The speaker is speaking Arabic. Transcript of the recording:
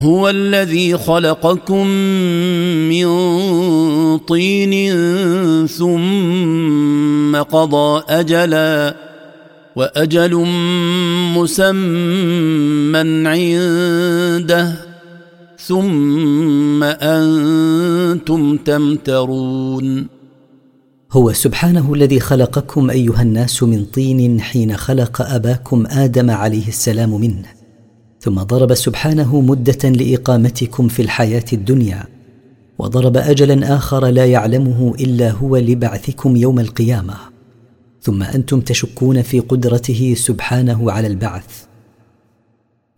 هو الذي خلقكم من طين ثم قضى أجلا وأجل مسمى عنده ثم أنتم تمترون. هو سبحانه الذي خلقكم أيها الناس من طين حين خلق أباكم آدم عليه السلام منه، ثم ضرب سبحانه مدة لإقامتكم في الحياة الدنيا، وضرب أجلا آخر لا يعلمه إلا هو لبعثكم يوم القيامة، ثم أنتم تشكون في قدرته سبحانه على البعث.